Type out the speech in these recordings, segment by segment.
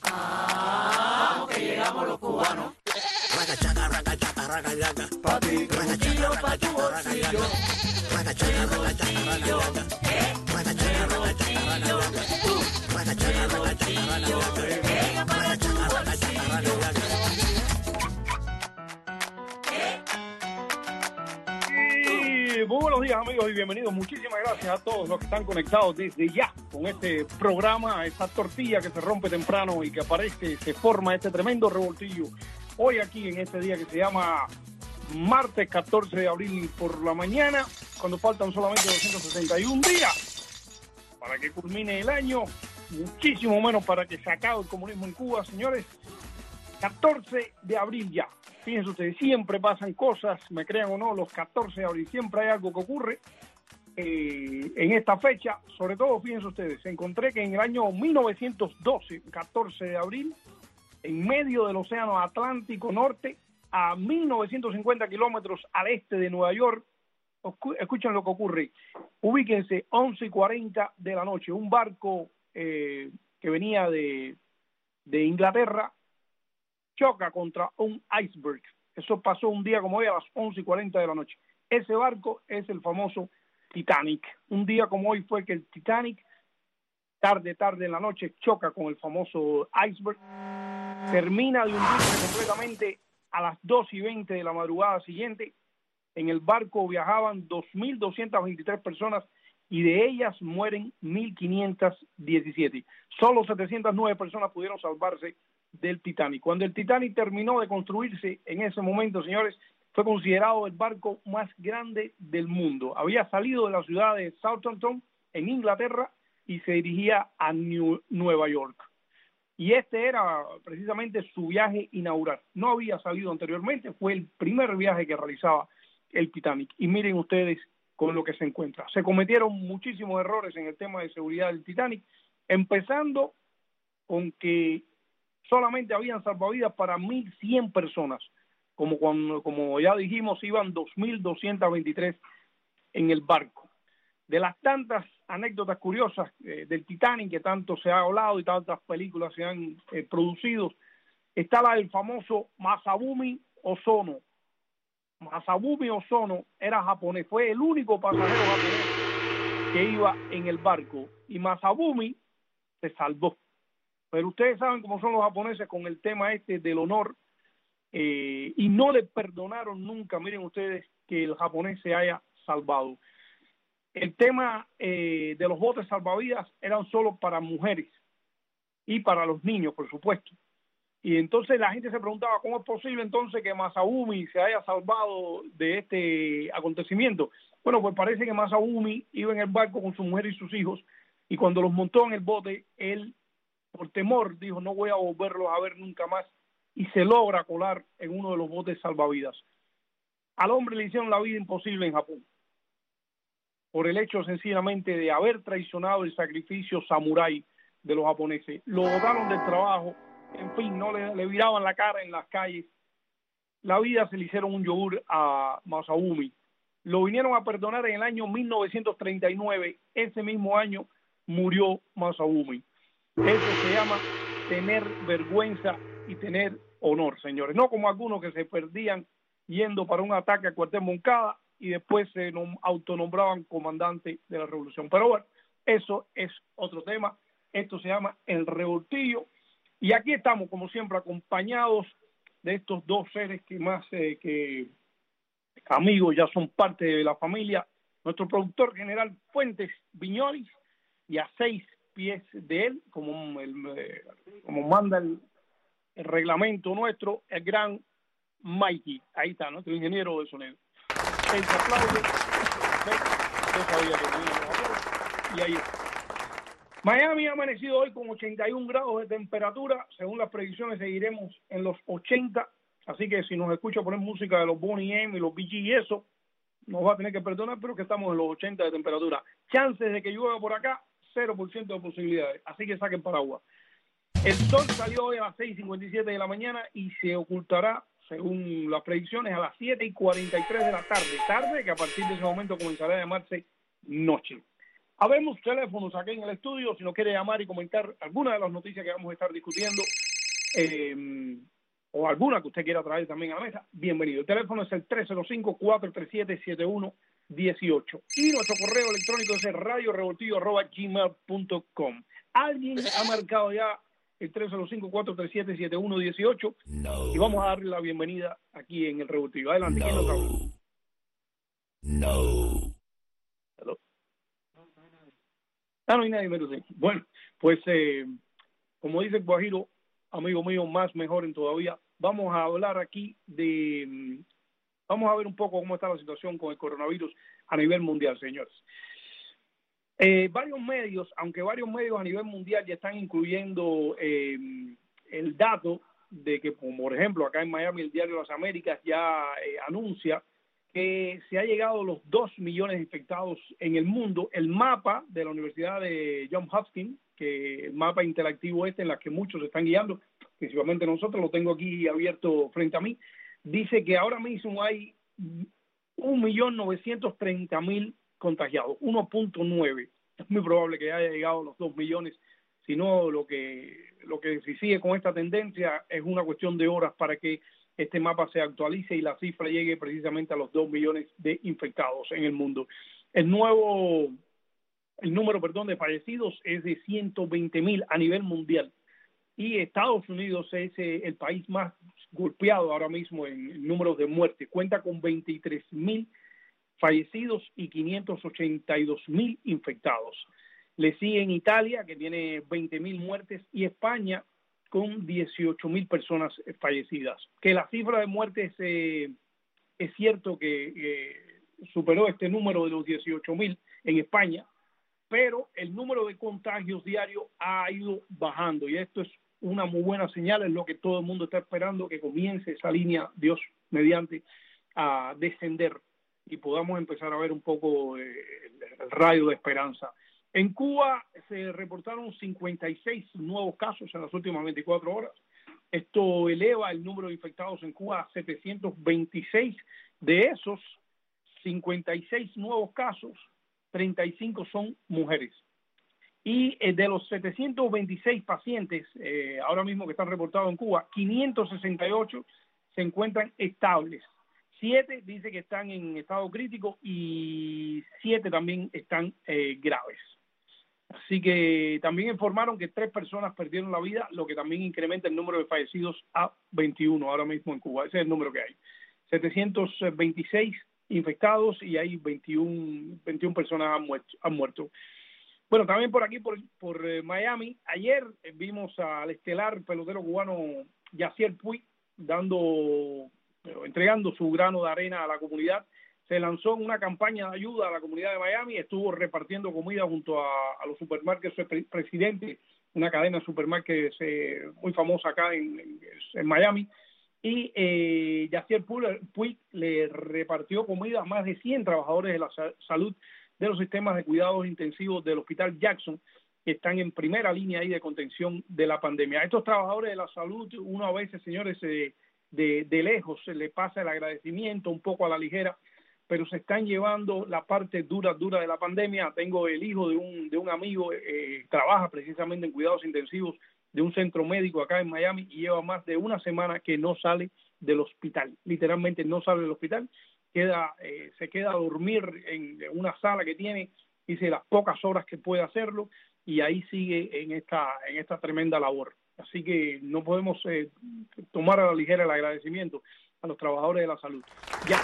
Ah, que llegamos los cubanos. Ragachaca, ragachaca, ragachaca. Pa' ti, tu bolsillo, pa' tu bolsillo. Ragachaca, ragachaca, ragachaca. Ragachaca, ragachaca, ragachaca. Ragachaca, ragachaca, ragachaca. Ragachaca, ragachaca, ragachaca. Muy buenos días, amigos, y bienvenidos. Muchísimas gracias a todos los que están conectados desde ya con este programa, esta tortilla que se rompe temprano y que aparece, se forma este tremendo revoltillo. Hoy aquí en este día que se llama martes 14 de abril por la mañana, cuando faltan solamente 261 días para que culmine el año, muchísimo menos para que se acabe el comunismo en Cuba, señores. 14 de abril ya. Fíjense ustedes, siempre pasan cosas, me crean o no, los 14 de abril, siempre hay algo que ocurre en esta fecha. Sobre todo, fíjense ustedes, encontré que en el año 1912, 14 de abril, en medio del Océano Atlántico Norte, a 1950 kilómetros al este de Nueva York, escuchen lo que ocurre, ubíquense, 11:40 de la noche, un barco que venía de Inglaterra, choca contra un iceberg. Eso pasó un día como hoy a las 11:40 de la noche. Ese barco es el famoso Titanic. Un día como hoy fue que el Titanic, tarde en la noche, choca con el famoso iceberg, termina de hundirse completamente a las 2:20 de la madrugada siguiente. En el barco viajaban 2.223 personas y de ellas mueren 1.517. Solo 709 personas pudieron salvarse del Titanic. Cuando el Titanic terminó de construirse, en ese momento, señores, fue considerado el barco más grande del mundo. Había salido de la ciudad de Southampton, en Inglaterra, y se dirigía a Nueva York. Y este era precisamente su viaje inaugural. No había salido anteriormente, fue el primer viaje que realizaba el Titanic. Y miren ustedes con lo que se encuentra. Se cometieron muchísimos errores en el tema de seguridad del Titanic, empezando con que solamente habían salvavidas para 1.100 personas, como ya dijimos, iban 2.223 en el barco. De las tantas anécdotas curiosas del Titanic, que tanto se ha hablado y tantas películas se han producido, está la del famoso Masabumi Ozono. Masabumi Ozono era japonés, fue el único pasajero japonés que iba en el barco, y Masabumi se salvó. Pero ustedes saben cómo son los japoneses con el tema este del honor, y no le perdonaron nunca, miren ustedes, que el japonés se haya salvado. El tema de los botes salvavidas eran solo para mujeres y para los niños, por supuesto. Y entonces la gente se preguntaba, ¿cómo es posible entonces que Masabumi se haya salvado de este acontecimiento? Bueno, pues parece que Masabumi iba en el barco con su mujer y sus hijos, y cuando los montó en el bote, él, por temor, dijo, no voy a volverlos a ver nunca más, y se logra colar en uno de los botes salvavidas. Al hombre le hicieron la vida imposible en Japón, por el hecho sencillamente de haber traicionado el sacrificio samurái de los japoneses. Lo botaron del trabajo, en fin, no le viraban la cara en las calles. La vida se le hicieron un yogur a Masabumi. Lo vinieron a perdonar en el año 1939, ese mismo año murió Masabumi. Eso se llama tener vergüenza y tener honor, señores. No como algunos que se perdían yendo para un ataque a cuartel Moncada y después se autonombraban comandante de la revolución. Pero bueno, eso es otro tema. Esto se llama el revoltillo. Y aquí estamos, como siempre, acompañados de estos dos seres que más que amigos, ya son parte de la familia. Nuestro productor general Fuentes Viñolis, y a 6 pies de él, como manda el reglamento nuestro, el gran Mikey. Ahí está, nuestro ingeniero de sonido. Él se aplaude. Yo sabía que tenía, y ahí está. Miami ha amanecido hoy con 81 grados de temperatura. Según las predicciones, seguiremos en los 80. Así que si nos escucha poner música de los Boney M y los Bee Gees y eso, nos va a tener que perdonar, pero que estamos en los 80 de temperatura. Chances de que llueva por acá, 0% de posibilidades. Así que saquen paraguas. El sol salió hoy a las 6:57 de la mañana y se ocultará, según las predicciones, a las 7:43 de la tarde. Tarde que a partir de ese momento comenzará a llamarse noche. Habemos teléfonos aquí en el estudio, si nos quiere llamar y comentar alguna de las noticias que vamos a estar discutiendo, o alguna que usted quiera traer también a la mesa, bienvenido. El teléfono es el 305-437-7118 y nuestro correo electrónico es el radiorevoltillo@gmail.com. ¿Alguien ha marcado ya el 305-437-7118? No. Y vamos a darle la bienvenida aquí en el Revoltillo. Adelante, ¿quién nos habla? No. ¿Hello? No hay nadie menos. Bueno, pues como dice el Guajiro, amigo mío, más mejor en todavía, vamos a hablar aquí vamos a ver un poco cómo está la situación con el coronavirus a nivel mundial, señores. Varios medios, aunque varios medios a nivel mundial ya están incluyendo el dato de que, como por ejemplo, acá en Miami, el Diario de las Américas ya anuncia que se ha llegado a los 2 millones de infectados en el mundo. El mapa de la Universidad de Johns Hopkins, que el mapa interactivo en la que muchos se están guiando, principalmente nosotros, lo tengo aquí abierto frente a mí, dice que ahora mismo hay 1.930.000 contagiados, 1.9. Es muy probable que haya llegado a los 2 millones, si no lo que si sigue con esta tendencia es una cuestión de horas para que este mapa se actualice y la cifra llegue precisamente a los 2 millones de infectados en el mundo. El número, de fallecidos es de 120.000 a nivel mundial. Y Estados Unidos es el país más golpeado ahora mismo en números de muertes. Cuenta con 23.000 fallecidos y 582.000 infectados. Le sigue en Italia, que tiene 20.000 muertes, y España con 18.000 personas fallecidas. Que la cifra de muertes es cierto que superó este número de los 18.000 en España, pero el número de contagios diarios ha ido bajando y esto es una muy buena señal, es lo que todo el mundo está esperando, que comience esa línea, Dios mediante, a descender y podamos empezar a ver un poco el rayo de esperanza. En Cuba se reportaron 56 nuevos casos en las últimas 24 horas. Esto eleva el número de infectados en Cuba a 726. De esos 56 nuevos casos, 35 son mujeres. Y de los 726 pacientes ahora mismo que están reportados en Cuba, 568 se encuentran estables. 7 dice que están en estado crítico y 7 también están graves. Así que también informaron que 3 personas perdieron la vida, lo que también incrementa el número de fallecidos a 21 ahora mismo en Cuba. Ese es el número que hay. 726 infectados y hay 21 personas han muerto. Bueno, también por aquí, por Miami, ayer vimos al estelar pelotero cubano Yasiel Puig entregando su grano de arena a la comunidad. Se lanzó en una campaña de ayuda a la comunidad de Miami, estuvo repartiendo comida junto a los supermarkets Presidente, una cadena de supermarkets muy famosa acá en Miami, y Yasiel Puig le repartió comida a más de 100 trabajadores de la salud de los sistemas de cuidados intensivos del Hospital Jackson, que están en primera línea ahí de contención de la pandemia. A estos trabajadores de la salud, uno a veces, señores, de lejos se le pasa el agradecimiento un poco a la ligera, pero se están llevando la parte dura de la pandemia. Tengo el hijo de un amigo, trabaja precisamente en cuidados intensivos de un centro médico acá en Miami y lleva más de una semana que no sale del hospital. Literalmente no sale del hospital, se queda a dormir en una sala que tiene, dice las pocas horas que puede hacerlo y ahí sigue en esta tremenda labor. Así que no podemos tomar a la ligera el agradecimiento a los trabajadores de la salud. Ya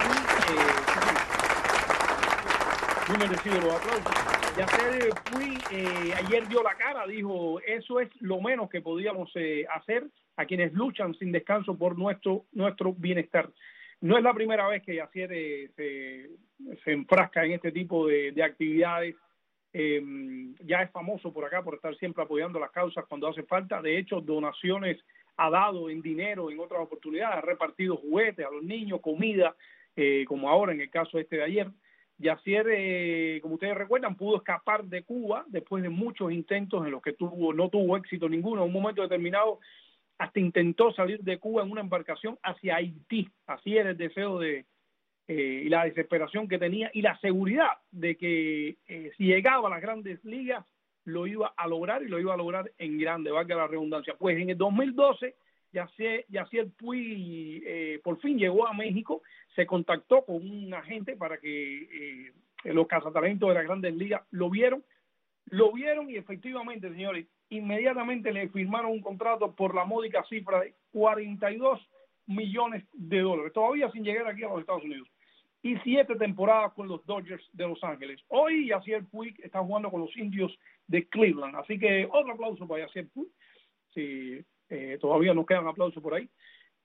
muy merecido los aplausos. Yasiel Puig ayer dio la cara, dijo, eso es lo menos que podíamos hacer a quienes luchan sin descanso por nuestro bienestar. No es la primera vez que Yasiel se enfrasca en este tipo de actividades. Ya es famoso por acá por estar siempre apoyando las causas cuando hace falta. De hecho, donaciones ha dado en dinero en otras oportunidades, ha repartido juguetes a los niños, comida, como ahora en el caso de ayer. Yasiel, como ustedes recuerdan, pudo escapar de Cuba después de muchos intentos en los que no tuvo éxito ninguno. En un momento determinado hasta intentó salir de Cuba en una embarcación hacia Haití. Así era el deseo de y la desesperación que tenía y la seguridad de que si llegaba a las grandes ligas lo iba a lograr y lo iba a lograr en grande, valga la redundancia. Pues en el 2012 Yasiel Puig por fin llegó a México, se contactó con un agente para que los cazatalentos de las grandes ligas lo vieron y efectivamente, señores, inmediatamente le firmaron un contrato por la módica cifra de $42 millones, todavía sin llegar aquí a los Estados Unidos. Y 7 temporadas con los Dodgers de Los Ángeles. Hoy Yasiel Puig está jugando con los Indios de Cleveland. Así que otro aplauso para Yasiel Puig. Sí, todavía nos quedan aplausos por ahí.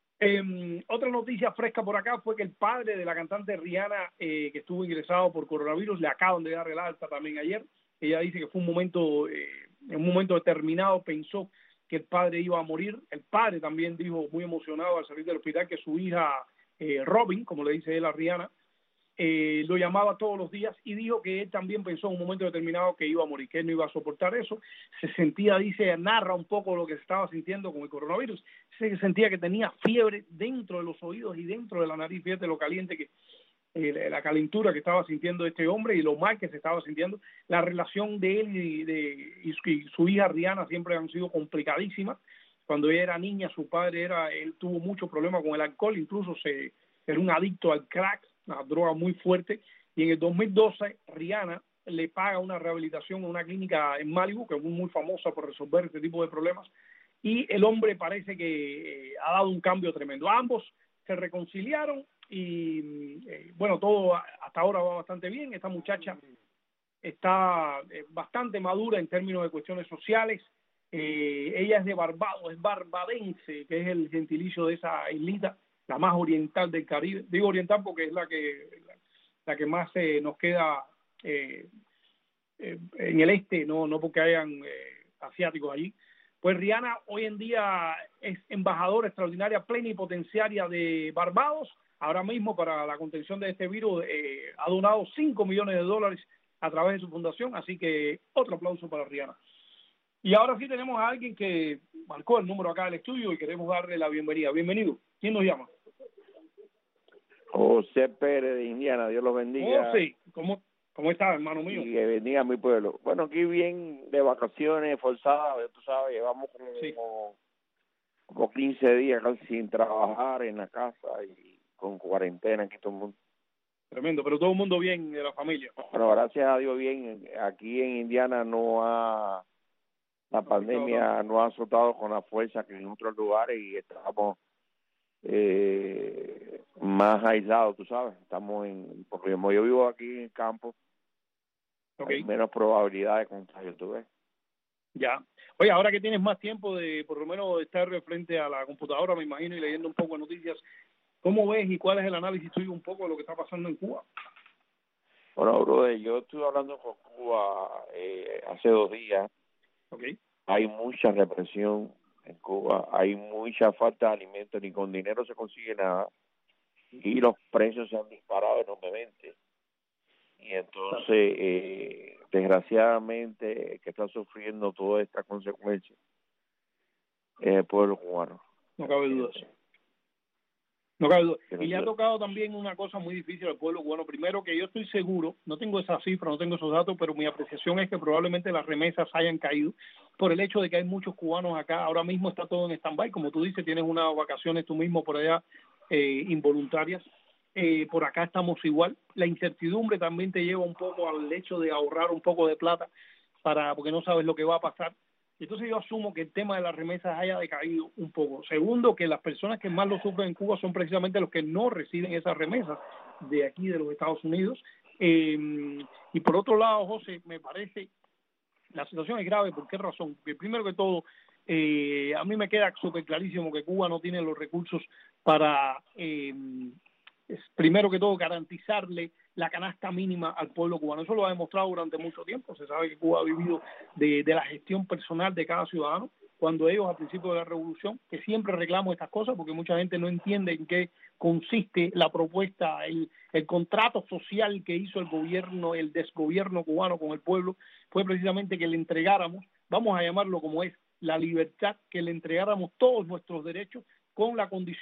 Otra noticia fresca por acá fue que el padre de la cantante Rihanna, que estuvo ingresado por coronavirus, le acaban de dar el alta también ayer. Ella dice que fue en un momento determinado pensó que el padre iba a morir. El padre también dijo muy emocionado al salir del hospital que su hija Robin, como le dice él a Rihanna, lo llamaba todos los días y dijo que él también pensó en un momento determinado que iba a morir, que él no iba a soportar eso. Se sentía, dice, narra un poco lo que se estaba sintiendo con el coronavirus. Se sentía que tenía fiebre dentro de los oídos y dentro de la nariz. Fíjate lo caliente que la calentura que estaba sintiendo este hombre y lo mal que se estaba sintiendo. La relación de él y su hija Rihanna siempre han sido complicadísimas. Cuando ella era niña, su padre él tuvo muchos problemas con el alcohol, incluso era un adicto al crack, una droga muy fuerte, y en el 2012 Rihanna le paga una rehabilitación en una clínica en Malibu, que es muy famosa por resolver este tipo de problemas, y el hombre parece que ha dado un cambio tremendo. Ambos se reconciliaron y bueno, todo hasta ahora va bastante bien. Esta muchacha está bastante madura en términos de cuestiones sociales. Ella es de Barbados, es barbadense, que es el gentilicio de esa islita, la más oriental del Caribe. Digo oriental porque es la que más nos queda en el este, no porque hayan asiáticos allí. Pues Rihanna hoy en día es embajadora extraordinaria plenipotenciaria de Barbados. Ahora mismo, para la contención de este virus, ha donado $5 millones a través de su fundación, así que otro aplauso para Rihanna. Y ahora sí tenemos a alguien que marcó el número acá del estudio y queremos darle la bienvenida. Bienvenido. ¿Quién nos llama? José Pérez de Indiana, Dios los bendiga. José, ¿cómo estás, hermano mío? Y que bendiga a mi pueblo. Bueno, aquí bien de vacaciones forzadas, tú sabes, llevamos como 15 días casi sin trabajar en la casa y con cuarentena aquí todo el mundo. Tremendo, pero todo el mundo bien de la familia. Bueno, gracias a Dios bien. Aquí en Indiana la pandemia no ha azotado con la fuerza que en otros lugares y estamos más aislados, tú sabes. Porque como yo vivo aquí en el campo, hay menos probabilidad de contagio, tú ves. Ya. Oye, ahora que tienes más tiempo de por lo menos estar frente a la computadora, me imagino, y leyendo un poco de noticias, ¿cómo ves y cuál es el análisis tuyo un poco de lo que está pasando en Cuba? Bueno, brother, yo estuve hablando con Cuba hace 2 días. Okay. Hay mucha represión en Cuba, hay mucha falta de alimentos, ni con dinero se consigue nada, y los precios se han disparado enormemente. Y entonces, desgraciadamente, que está sufriendo todas estas consecuencias es el pueblo cubano. No cabe duda. No cabe duda. Y le ha tocado también una cosa muy difícil al pueblo cubano. Primero, que yo estoy seguro, no tengo esa cifra, no tengo esos datos, pero mi apreciación es que probablemente las remesas hayan caído por el hecho de que hay muchos cubanos acá. Ahora mismo está todo en stand-by. Como tú dices, tienes unas vacaciones tú mismo por allá involuntarias. Por acá estamos igual. La incertidumbre también te lleva un poco al hecho de ahorrar un poco de plata porque no sabes lo que va a pasar. Entonces yo asumo que el tema de las remesas haya decaído un poco. Segundo, que las personas que más lo sufren en Cuba son precisamente los que no reciben esas remesas de aquí, de los Estados Unidos. Y por otro lado, José, me parece, la situación es grave. ¿Por qué razón? Porque primero que todo, a mí me queda súper clarísimo que Cuba no tiene los recursos para, primero que todo, garantizarle la canasta mínima al pueblo cubano. Eso lo ha demostrado durante mucho tiempo. Se sabe que Cuba ha vivido de la gestión personal de cada ciudadano. Cuando ellos, al principio de la revolución, que siempre reclamo estas cosas porque mucha gente no entiende en qué consiste la propuesta, el contrato social que hizo el gobierno, el desgobierno cubano con el pueblo, fue precisamente que le entregáramos, vamos a llamarlo como es, la libertad, que le entregáramos todos nuestros derechos con la condición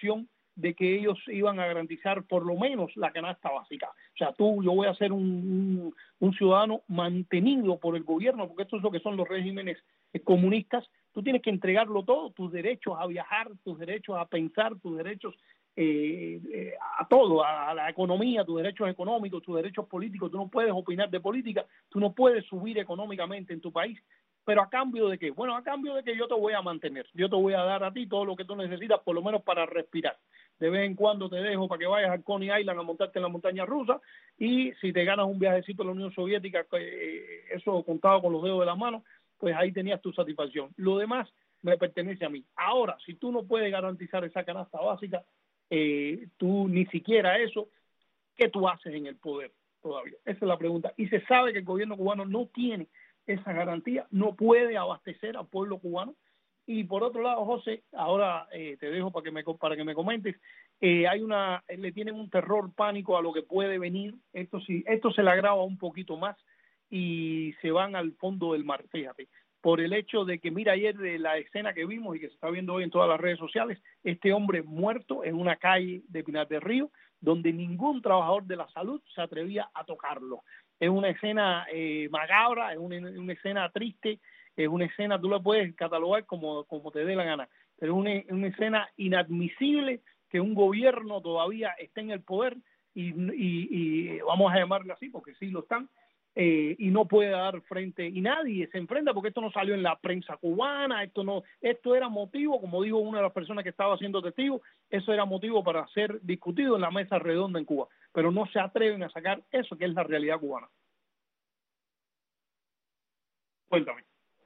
de que ellos iban a garantizar por lo menos la canasta básica. O sea, yo voy a ser un ciudadano mantenido por el gobierno, porque esto es lo que son los regímenes comunistas. Tú tienes que entregarlo todo, tus derechos a viajar, tus derechos a pensar, tus derechos a todo, a la economía, tus derechos económicos, tus derechos políticos. Tú no puedes opinar de política, tú no puedes subir económicamente en tu país. ¿Pero a cambio de qué? Bueno, a cambio de que yo te voy a mantener, yo te voy a dar a ti todo lo que tú necesitas, por lo menos para respirar. De vez en cuando te dejo para que vayas al Coney Island a montarte en la montaña rusa, y si te ganas un viajecito a la Unión Soviética, eso contado con los dedos de la mano, pues ahí tenías tu satisfacción. Lo demás me pertenece a mí. Ahora, si tú no puedes garantizar esa canasta básica, tú ni siquiera eso, ¿qué tú haces en el poder todavía? Esa es la pregunta. Y se sabe que el gobierno cubano no tiene esa garantía, no puede abastecer al pueblo cubano. Y por otro lado, José, ahora te dejo para que me comentes, le tienen un terror, pánico a lo que puede venir. Esto se le agrava un poquito más y se van al fondo del mar, fíjate, por el hecho de que, mira, ayer de la escena que vimos y que se está viendo hoy en todas las redes sociales, este hombre muerto en una calle de Pinar del Río, donde ningún trabajador de la salud se atrevía a tocarlo. Es una escena macabra, es una escena triste, es una escena, tú la puedes catalogar como te dé la gana, pero es una escena inadmisible que un gobierno todavía esté en el poder y vamos a llamarlo así porque sí lo están, y no puede dar frente, y nadie se enfrenta porque esto no salió en la prensa cubana, esto era motivo, como dijo una de las personas que estaba siendo testigo, eso era motivo para ser discutido en la mesa redonda en Cuba, pero no se atreven a sacar eso que es la realidad cubana. Cuéntame.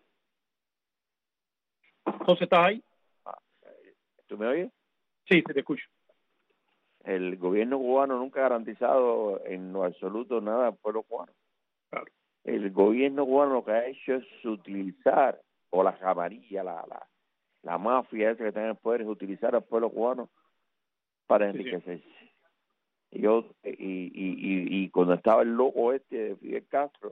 José, ¿estás ahí? ¿Tú me oyes? Sí, te escucho. El gobierno cubano nunca ha garantizado en lo absoluto nada al pueblo cubano. Claro. El gobierno cubano lo que ha hecho es utilizar, o la camarilla, la mafia esa que está en el poder, es utilizar al pueblo cubano para enriquecerse. Sí. Y cuando estaba el loco de Fidel Castro,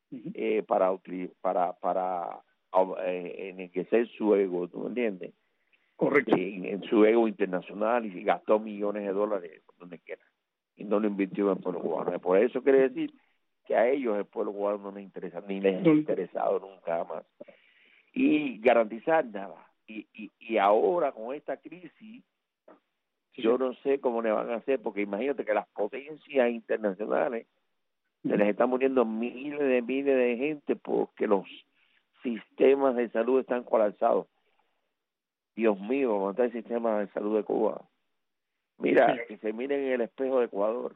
para enriquecer su ego, ¿tú me entiendes? Correcto. En su ego internacional, y gastó millones de dólares donde quiera y no lo invirtió en el pueblo cubano. Por eso quiere decir que a ellos el pueblo cubano no les interesa, ni les ha interesado nunca más. Y garantizar nada. Y ahora con esta crisis, yo no sé cómo le van a hacer, porque imagínate que las potencias internacionales se les están muriendo miles de gente porque los sistemas de salud están colapsados. Dios mío, ¿cómo está el sistema de salud de Cuba? Mira, que se miren en el espejo de Ecuador.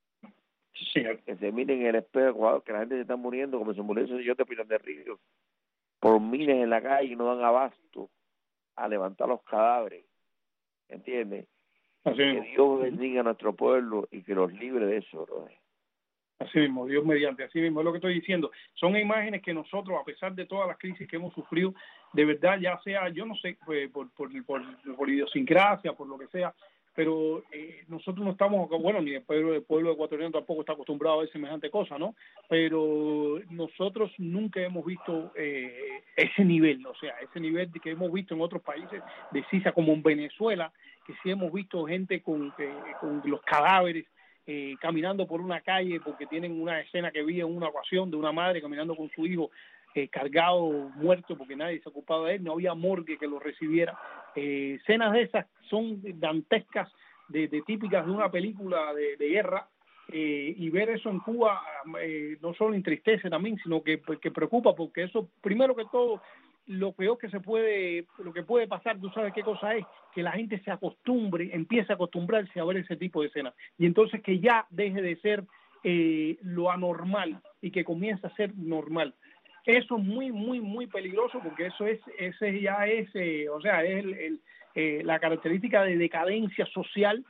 Que se miren en el espejo de Ecuador, que la gente se está muriendo como se murió ese señor de Pinar del Río. Por miles en la calle y no dan abasto a levantar los cadáveres. ¿Entiendes? Que Dios bendiga a nuestro pueblo y que los libre de eso, bro. Así mismo, Dios mediante, así mismo es lo que estoy diciendo. Son imágenes que nosotros, a pesar de todas las crisis que hemos sufrido, de verdad, ya sea, yo no sé, por idiosincrasia, por lo que sea, pero nosotros no estamos, bueno, ni el pueblo ecuatoriano tampoco está acostumbrado a ver semejante cosa, ¿no? Pero nosotros nunca hemos visto ese nivel, o sea, ese nivel que hemos visto en otros países de sisa, como en Venezuela, que sí hemos visto gente con los cadáveres, caminando por una calle, porque tienen una escena que vi en una ocasión de una madre caminando con su hijo cargado, muerto, porque nadie se ocupaba de él, no había morgue que lo recibiera. Escenas de esas son dantescas, de típicas de una película de guerra, y ver eso en Cuba no solo entristece también, sino que preocupa, porque eso, primero que todo, lo peor lo que puede pasar, tú sabes qué cosa es, que la gente se acostumbre, empiece a acostumbrarse a ver ese tipo de escenas, y entonces que ya deje de ser lo anormal y que comience a ser normal. Eso es muy, muy, muy peligroso, porque ese ya es, o sea, es la característica de decadencia social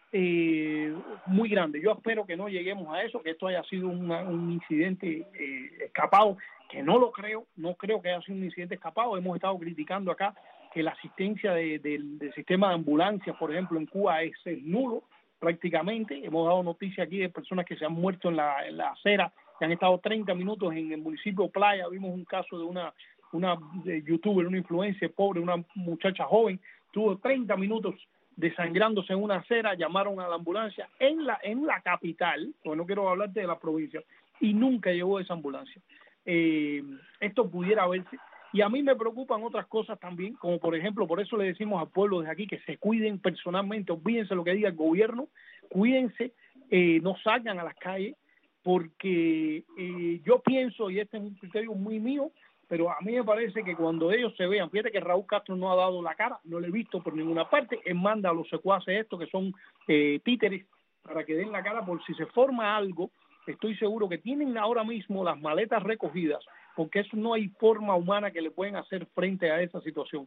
muy grande. Yo espero que no lleguemos a eso, que esto haya sido un incidente escapado, que no creo que haya sido un incidente escapado. Hemos estado criticando acá que la asistencia del sistema de ambulancias, por ejemplo, en Cuba es nulo prácticamente. Hemos dado noticias aquí de personas que se han muerto en la acera, que han estado 30 minutos en el municipio de Playa. Vimos un caso de una youtuber, una influencer pobre, una muchacha joven, tuvo 30 minutos desangrándose en una acera, llamaron a la ambulancia en la capital, porque no quiero hablarte de la provincia, y nunca llegó esa ambulancia. Esto pudiera verse. Y a mí me preocupan otras cosas también, como por ejemplo, por eso le decimos al pueblo desde aquí que se cuiden personalmente, olvídense lo que diga el gobierno, cuídense, no salgan a las calles, porque yo pienso, y este es un criterio muy mío, pero a mí me parece que cuando ellos se vean, fíjate que Raúl Castro no ha dado la cara, no lo he visto por ninguna parte, él manda a los secuaces estos que son títeres para que den la cara por si se forma algo. Estoy seguro que tienen ahora mismo las maletas recogidas, porque eso no hay forma humana que le pueden hacer frente a esa situación.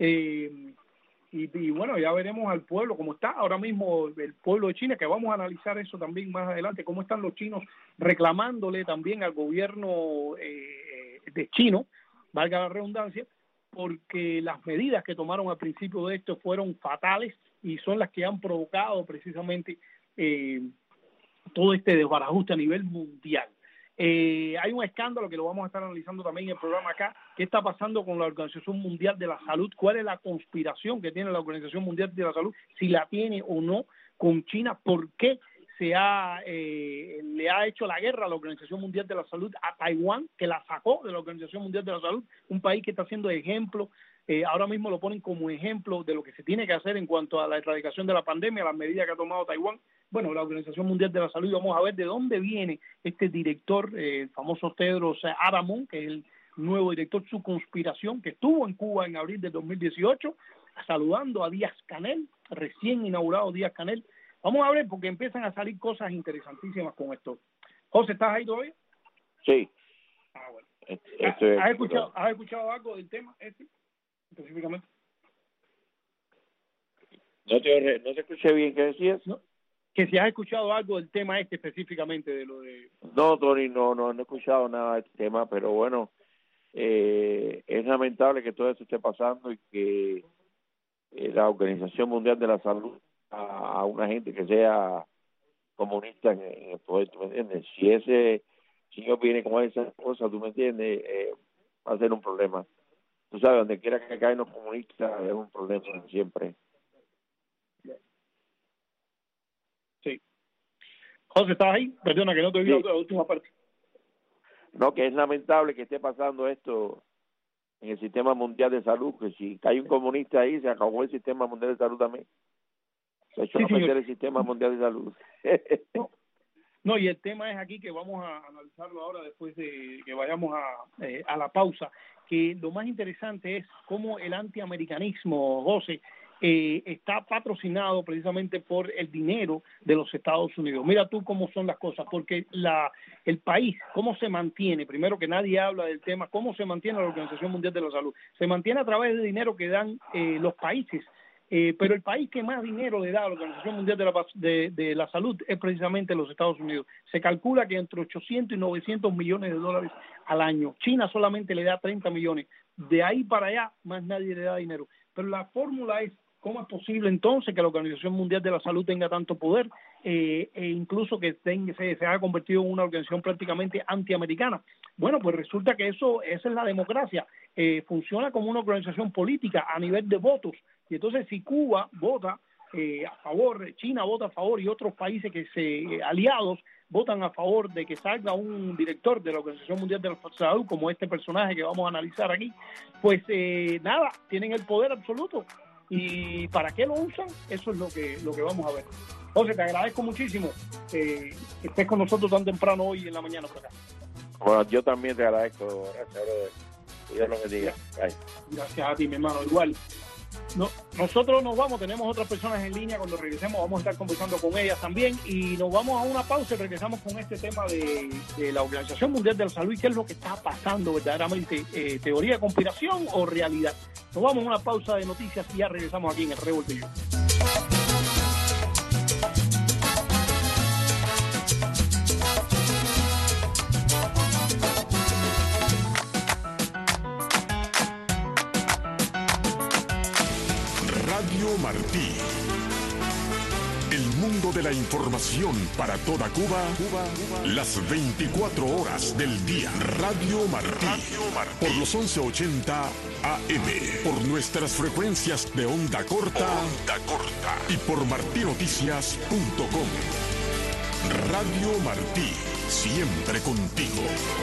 Y bueno, ya veremos al pueblo cómo está ahora mismo el pueblo de China, que vamos a analizar eso también más adelante, cómo están los chinos reclamándole también al gobierno de chino, valga la redundancia, porque las medidas que tomaron al principio de esto fueron fatales y son las que han provocado precisamente todo este desbarajuste a nivel mundial. Hay un escándalo que lo vamos a estar analizando también en el programa acá. ¿Qué está pasando con la Organización Mundial de la Salud? ¿Cuál es la conspiración que tiene la Organización Mundial de la Salud? Si la tiene o no con China. ¿Por qué le ha hecho la guerra a la Organización Mundial de la Salud a Taiwán, que la sacó de la Organización Mundial de la Salud? Un país que está haciendo ejemplo. Ahora mismo lo ponen como ejemplo de lo que se tiene que hacer en cuanto a la erradicación de la pandemia, las medidas que ha tomado Taiwán. Bueno, la Organización Mundial de la Salud, vamos a ver de dónde viene este director, el famoso Tedros Adhanom, que es el nuevo director, su conspiración, que estuvo en Cuba en abril de 2018, saludando a Díaz-Canel, recién inaugurado Díaz-Canel. Vamos a ver, porque empiezan a salir cosas interesantísimas con esto. José, ¿estás ahí todavía? Sí. Bueno. ¿Has escuchado algo del tema específicamente? No te escuché bien, ¿qué decías? No, que si has escuchado algo del tema específicamente de lo de... No, Tony, no he escuchado nada de este tema, pero bueno, es lamentable que todo esto esté pasando y que la Organización Mundial de la Salud a una gente que sea comunista en el poder, ¿tú me entiendes? Si ese señor viene con esas cosas, ¿tú me entiendes? Va a ser un problema. Tú sabes, donde quiera que caigan los comunistas es un problema siempre. Sí. José, ¿estás ahí? Perdona que no te oí la última parte. No, que es lamentable que esté pasando esto en el sistema mundial de salud, que si cae un comunista ahí, se acabó el sistema mundial de salud también. Se ha hecho a perder el sistema mundial de salud. No, y el tema es aquí que vamos a analizarlo ahora después de que vayamos a la pausa, que lo más interesante es cómo el antiamericanismo, José, está patrocinado precisamente por el dinero de los Estados Unidos. Mira tú cómo son las cosas, porque el país, cómo se mantiene, primero que nadie habla del tema, cómo se mantiene la Organización Mundial de la Salud. Se mantiene a través de dinero que dan los países, pero el país que más dinero le da a la Organización Mundial de la Salud es precisamente los Estados Unidos. Se calcula que entre 800 y 900 millones de dólares al año. China solamente le da 30 millones. De ahí para allá, más nadie le da dinero. Pero la fórmula es, ¿cómo es posible entonces que la Organización Mundial de la Salud tenga tanto poder e incluso que se haya convertido en una organización prácticamente antiamericana? Bueno, pues resulta que esa es la democracia. Funciona como una organización política a nivel de votos. Y entonces si Cuba vota a favor, China vota a favor y otros países aliados votan a favor de que salga un director de la Organización Mundial de la Salud, como este personaje que vamos a analizar aquí, pues nada, tienen el poder absoluto. ¿Y para qué lo usan? Eso es lo que vamos a ver. José, te agradezco muchísimo que estés con nosotros tan temprano hoy en la mañana por acá. Bueno, yo también te agradezco. Gracias, brother. Dios lo bendiga. Gracias a ti, mi hermano. Igual. Nosotros nos vamos, tenemos otras personas en línea. Cuando regresemos vamos a estar conversando con ellas también y nos vamos a una pausa y regresamos con este tema de la Organización Mundial de la Salud y qué es lo que está pasando verdaderamente, teoría de conspiración o realidad. Nos vamos a una pausa de noticias y ya regresamos aquí en el Revoltillo. Radio Martí. El mundo de la información para toda Cuba, las 24 horas del día. Radio Martí, por los 1180 AM, por nuestras frecuencias de onda corta y por martinoticias.com. Radio Martí, siempre contigo.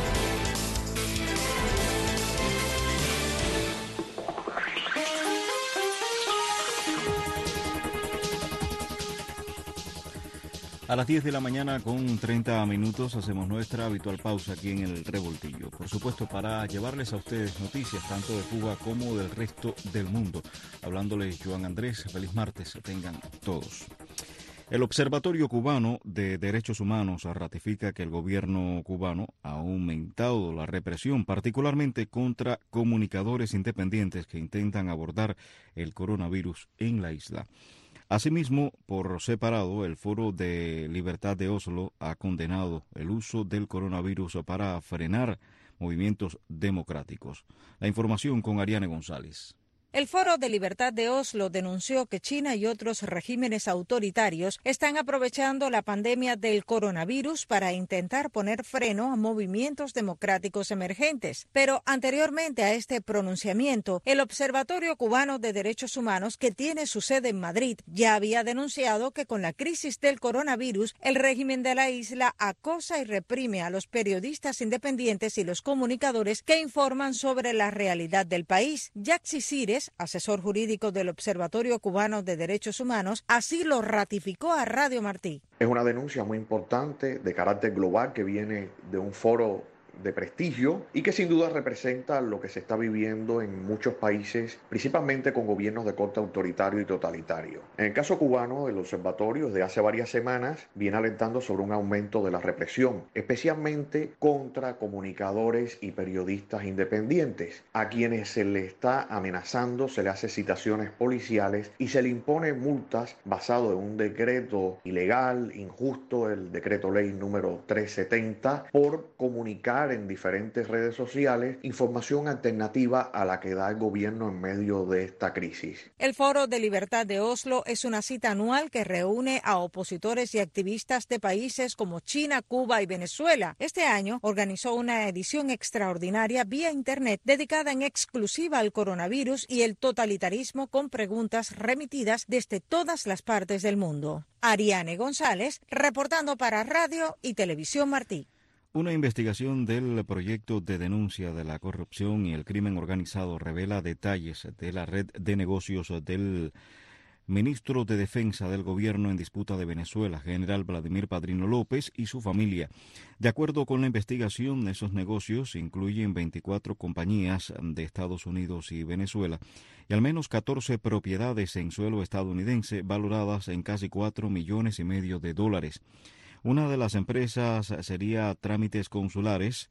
A las 10 de la mañana con 30 minutos hacemos nuestra habitual pausa aquí en el Revoltillo. Por supuesto, para llevarles a ustedes noticias tanto de Cuba como del resto del mundo. Hablándoles Joan Andrés, feliz martes, tengan todos. El Observatorio Cubano de Derechos Humanos ratifica que el gobierno cubano ha aumentado la represión, particularmente contra comunicadores independientes que intentan abordar el coronavirus en la isla. Asimismo, por separado, el Foro de Libertad de Oslo ha condenado el uso del coronavirus para frenar movimientos democráticos. La información con Ariane González. El Foro de Libertad de Oslo denunció que China y otros regímenes autoritarios están aprovechando la pandemia del coronavirus para intentar poner freno a movimientos democráticos emergentes. Pero anteriormente a este pronunciamiento, el Observatorio Cubano de Derechos Humanos, que tiene su sede en Madrid, ya había denunciado que con la crisis del coronavirus, el régimen de la isla acosa y reprime a los periodistas independientes y los comunicadores que informan sobre la realidad del país. Yaxi Cires, asesor jurídico del Observatorio Cubano de Derechos Humanos, así lo ratificó a Radio Martí. Es una denuncia muy importante de carácter global que viene de un foro de prestigio y que sin duda representa lo que se está viviendo en muchos países, principalmente con gobiernos de corte autoritario y totalitario. En el caso cubano, el observatorio desde hace varias semanas viene alertando sobre un aumento de la represión, especialmente contra comunicadores y periodistas independientes, a quienes se le está amenazando, se le hace citaciones policiales y se le impone multas basado en un decreto ilegal, injusto, el decreto ley número 370, por comunicar en diferentes redes sociales información alternativa a la que da el gobierno en medio de esta crisis. El Foro de Libertad de Oslo es una cita anual que reúne a opositores y activistas de países como China, Cuba y Venezuela. Este año organizó una edición extraordinaria vía Internet dedicada en exclusiva al coronavirus y el totalitarismo, con preguntas remitidas desde todas las partes del mundo. Ariane González, reportando para Radio y Televisión Martí. Una investigación del proyecto de denuncia de la corrupción y el crimen organizado revela detalles de la red de negocios del ministro de Defensa del gobierno en disputa de Venezuela, general Vladimir Padrino López, y su familia. De acuerdo con la investigación, esos negocios incluyen 24 compañías de Estados Unidos y Venezuela y al menos 14 propiedades en suelo estadounidense valoradas en casi $4,5 millones de dólares. Una de las empresas sería Trámites Consulares,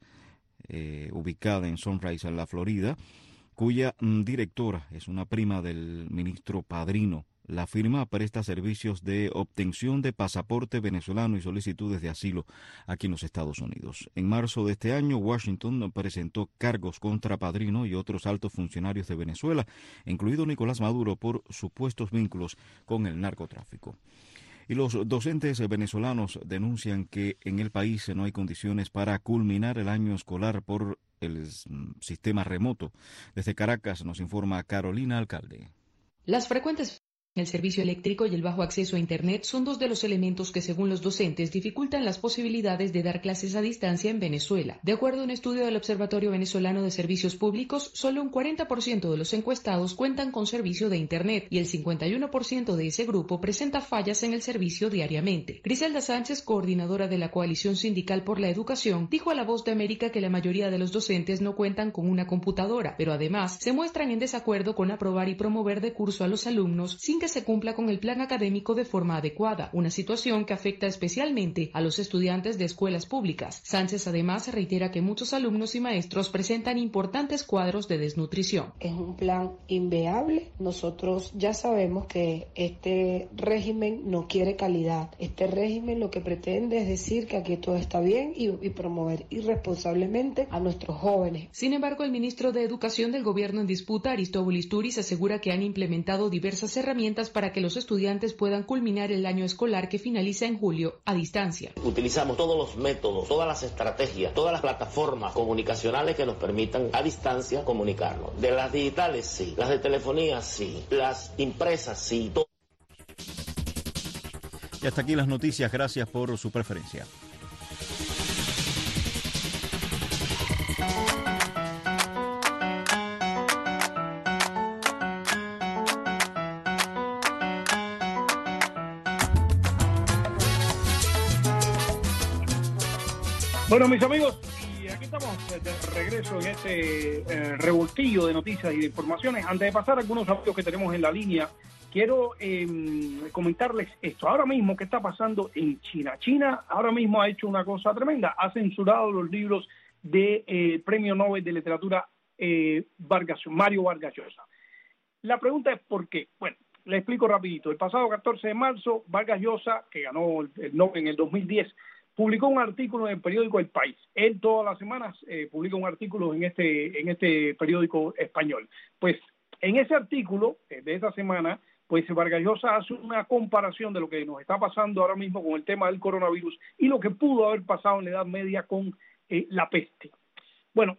ubicada en Sunrise, en la Florida, cuya directora es una prima del ministro Padrino. La firma presta servicios de obtención de pasaporte venezolano y solicitudes de asilo aquí en los Estados Unidos. En marzo de este año, Washington presentó cargos contra Padrino y otros altos funcionarios de Venezuela, incluido Nicolás Maduro, por supuestos vínculos con el narcotráfico. Y los docentes venezolanos denuncian que en el país no hay condiciones para culminar el año escolar por el sistema remoto. Desde Caracas nos informa Carolina Alcalde. Las frecuentes el servicio eléctrico y el bajo acceso a Internet son dos de los elementos que, según los docentes, dificultan las posibilidades de dar clases a distancia en Venezuela. De acuerdo a un estudio del Observatorio Venezolano de Servicios Públicos, solo un 40% de los encuestados cuentan con servicio de Internet y el 51% de ese grupo presenta fallas en el servicio diariamente. Griselda Sánchez, coordinadora de la Coalición Sindical por la Educación, dijo a La Voz de América que la mayoría de los docentes no cuentan con una computadora, pero además se muestran en desacuerdo con aprobar y promover de curso a los alumnos sin que se cumpla con el plan académico de forma adecuada, una situación que afecta especialmente a los estudiantes de escuelas públicas. Sánchez además reitera que muchos alumnos y maestros presentan importantes cuadros de desnutrición. Es un plan inviable. Nosotros ya sabemos que este régimen no quiere calidad. Este régimen lo que pretende es decir que aquí todo está bien y promover irresponsablemente a nuestros jóvenes. Sin embargo, el ministro de Educación del gobierno en disputa, Aristóbulo Isturiz, asegura que han implementado diversas herramientas herramientas para que los estudiantes puedan culminar el año escolar que finaliza en julio a distancia. Utilizamos todos los métodos, todas las estrategias, todas las plataformas comunicacionales que nos permitan a distancia comunicarnos. De las digitales, sí. Las de telefonía, sí. Las impresas, sí. Y hasta aquí las noticias. Gracias por su preferencia. Bueno, mis amigos, y aquí estamos de regreso en este revoltillo de noticias y de informaciones. Antes de pasar a algunos amigos que tenemos en la línea, quiero comentarles esto. Ahora mismo, ¿qué está pasando en China? China ahora mismo ha hecho una cosa tremenda. Ha censurado los libros del Premio Nobel de Literatura Mario Vargas Llosa. La pregunta es ¿por qué? Bueno, le explico rapidito. El pasado 14 de marzo, Vargas Llosa, que ganó el Nobel en el 2010, publicó un artículo en el periódico El País. Él todas las semanas publica un artículo en este periódico español. Pues en ese artículo de esa semana, pues Vargas Llosa hace una comparación de lo que nos está pasando ahora mismo con el tema del coronavirus y lo que pudo haber pasado en la Edad Media con la peste. Bueno,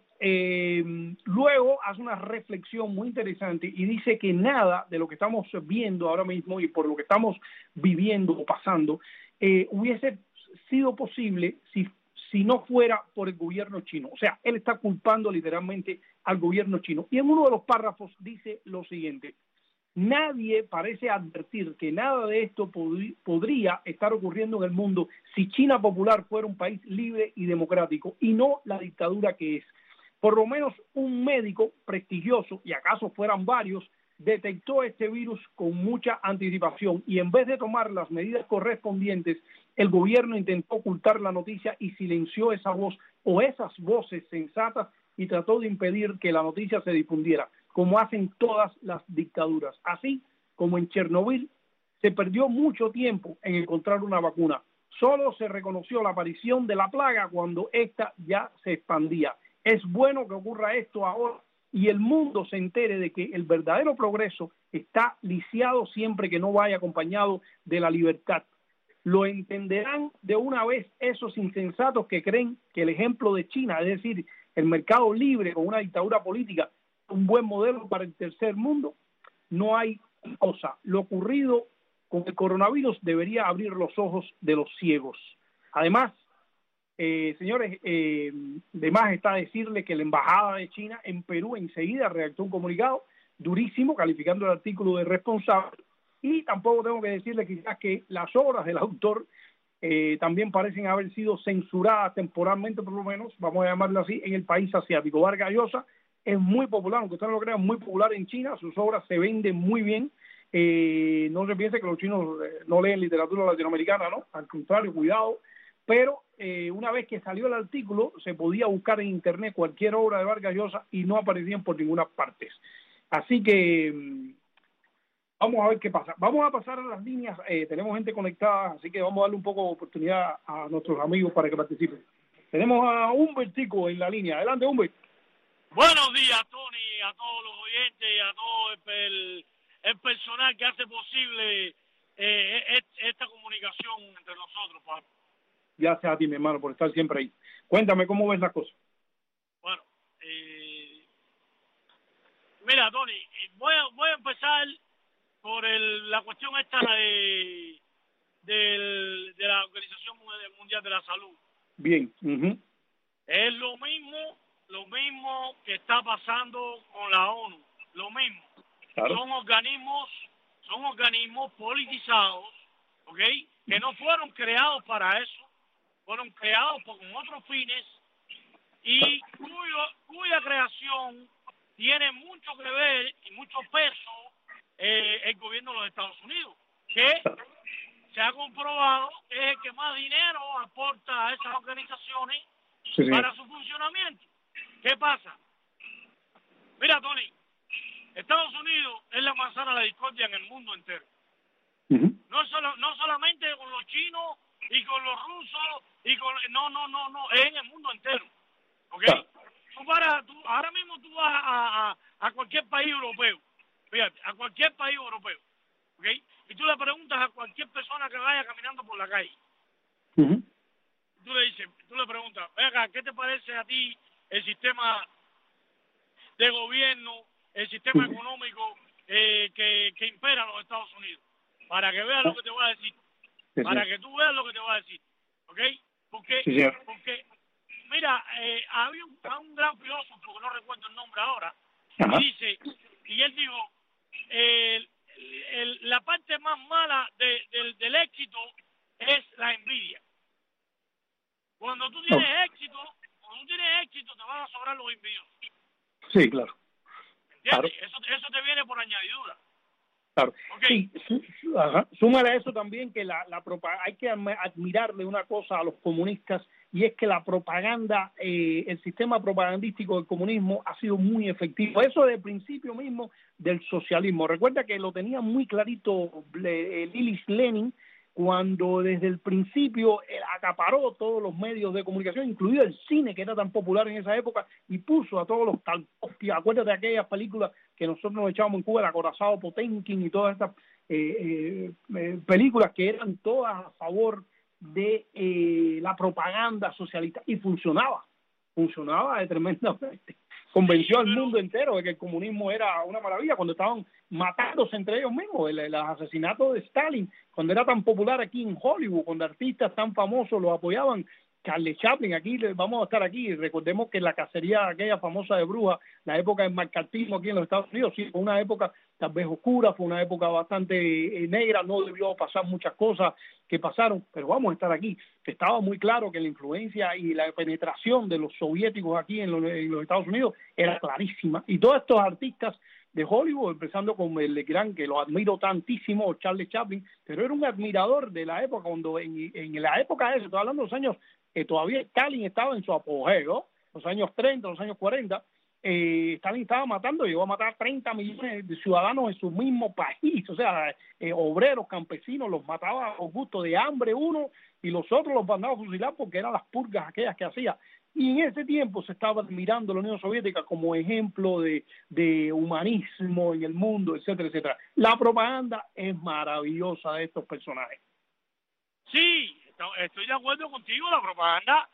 luego hace una reflexión muy interesante y dice que nada de lo que estamos viendo ahora mismo y por lo que estamos viviendo o pasando hubiese sido posible si no fuera por el gobierno chino. O sea, él está culpando literalmente al gobierno chino. Y en uno de los párrafos dice lo siguiente: nadie parece advertir que nada de esto podría estar ocurriendo en el mundo si China Popular fuera un país libre y democrático y no la dictadura que es. Por lo menos un médico prestigioso, y acaso fueran varios, detectó este virus con mucha anticipación y en vez de tomar las medidas correspondientes, el gobierno intentó ocultar la noticia y silenció esa voz o esas voces sensatas y trató de impedir que la noticia se difundiera, como hacen todas las dictaduras. Así como en Chernobyl, se perdió mucho tiempo en encontrar una vacuna. Solo se reconoció la aparición de la plaga cuando ésta ya se expandía. Es bueno que ocurra esto ahora y el mundo se entere de que el verdadero progreso está lisiado siempre que no vaya acompañado de la libertad. Lo entenderán de una vez esos insensatos que creen que el ejemplo de China, es decir, el mercado libre con una dictadura política, es un buen modelo para el tercer mundo. No hay cosa. Lo ocurrido con el coronavirus debería abrir los ojos de los ciegos. Además, señores, de más está decirle que la embajada de China en Perú enseguida redactó un comunicado durísimo calificando el artículo de irresponsable, y tampoco tengo que decirle quizás que las obras del autor también parecen haber sido censuradas temporalmente, por lo menos, vamos a llamarlo así, en el país asiático. Vargas Llosa es muy popular, aunque usted no lo crea, muy popular en China, sus obras se venden muy bien. No se piense que los chinos no leen literatura latinoamericana, ¿no? Al contrario, cuidado. Pero una vez que salió el artículo, se podía buscar en internet cualquier obra de Vargas Llosa y no aparecían por ninguna parte. Así que vamos a ver qué pasa. Vamos a pasar a las líneas. Tenemos gente conectada, así que vamos a darle un poco de oportunidad a nuestros amigos para que participen. Tenemos a Humbertico en la línea. Adelante, Humbert. Buenos días, Tony, a todos los oyentes y a todo el personal que hace posible esta comunicación entre nosotros, Pablo. Gracias a ti, mi hermano, por estar siempre ahí. Cuéntame cómo ves las cosas. Bueno, mira, Tony, voy a empezar por la cuestión esta de la Organización Mundial de la Salud. Bien. Es lo mismo que está pasando con la ONU, lo mismo. Claro. Son organismos politizados, ¿ok? Que no fueron creados para eso, fueron creados con otros fines y cuya creación tiene mucho que ver y mucho peso el gobierno de los Estados Unidos, que se ha comprobado que es el que más dinero aporta a esas organizaciones para su funcionamiento. ¿Qué pasa? Mira, Tony, Estados Unidos es la manzana de la discordia en el mundo entero. No solamente con los chinos y con los rusos y con no, es en el mundo entero. ¿Ok? Ahora mismo tú vas a cualquier país europeo. Fíjate, a cualquier país europeo. ¿ok? Y tú le preguntas a cualquier persona que vaya caminando por la calle. Tú le preguntas, venga, ¿qué te parece a ti el sistema de gobierno, el sistema económico que impera en los Estados Unidos? Para que veas lo que te voy a decir. Para que tú veas lo que te voy a decir. ¿Ok? Porque mira, había un gran filósofo, que no recuerdo el nombre ahora, y él dijo, la parte más mala del éxito es la envidia. Cuando tú tienes éxito, te van a sobrar los envidiosos. Sí, claro. ¿Entiendes? Claro. Eso te viene por añadidura. Claro. Okay. Sí, súmale a eso también que hay que admirarle una cosa a los comunistas, y es que la propaganda, el sistema propagandístico del comunismo ha sido muy efectivo. Eso desde el principio mismo del socialismo. Recuerda que lo tenía muy clarito Ilich Lenin, cuando desde el principio acaparó todos los medios de comunicación, incluido el cine, que era tan popular en esa época, y puso a todos los acuérdate de aquellas películas que nosotros nos echábamos en Cuba, el acorazado Potemkin y todas estas películas que eran todas a favor de la propaganda socialista, y funcionaba de tremendamente. Convenció al mundo entero de que el comunismo era una maravilla, cuando estaban matándose entre ellos mismos, el asesinato de Stalin, cuando era tan popular aquí en Hollywood, cuando artistas tan famosos lo apoyaban. Charlie Chaplin, aquí vamos a estar aquí, recordemos que la cacería aquella famosa de brujas, la época del macartismo aquí en los Estados Unidos, sí, fue una época tal vez oscura, fue una época bastante negra, no debió pasar muchas cosas que pasaron, pero vamos a estar aquí. Estaba muy claro que la influencia y la penetración de los soviéticos aquí en los Estados Unidos era clarísima, y todos estos artistas de Hollywood, empezando con el gran, que lo admiro tantísimo, Charlie Chaplin, pero era un admirador de la época, cuando en la época esa, estoy hablando de los años, todavía Stalin estaba en su apogeo, los años 30, los años 40, Stalin estaba matando, llegó a matar 30 millones de ciudadanos en su mismo país, o sea, obreros, campesinos, los mataba a gusto de hambre uno, y los otros los mandaba a fusilar porque eran las purgas aquellas que hacía. Y en ese tiempo se estaba admirando la Unión Soviética como ejemplo de humanismo en el mundo, etcétera, etcétera. La propaganda es maravillosa de estos personajes. Sí, estoy de acuerdo contigo. La propaganda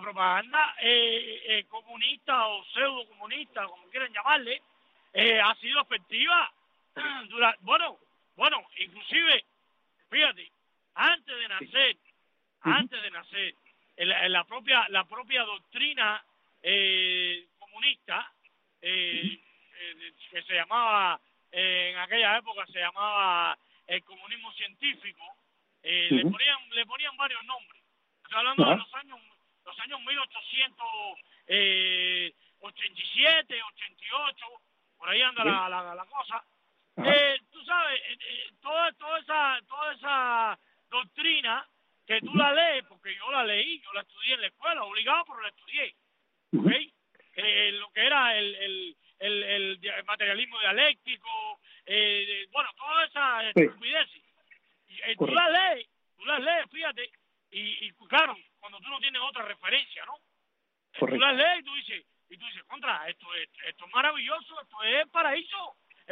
comunista o pseudo comunista, como quieran llamarle, ha sido efectiva. Bueno, inclusive, fíjate, antes de nacer, la propia doctrina comunista, que se llamaba, en aquella época se llamaba el comunismo científico, le ponían varios nombres. Estoy hablando de los años 1887, 88, por ahí anda la cosa. Tú sabes, toda esa doctrina que tú la lees, porque yo la leí, yo la estudié en la escuela, obligado, pero la estudié. ¿Okay? Lo que era el materialismo dialéctico, todas esas estupideces. Tú las lees, fíjate, y claro, cuando tú no tienes otra referencia, ¿no? Tú las lees y tú dices, contra, esto es maravilloso, esto es paraíso,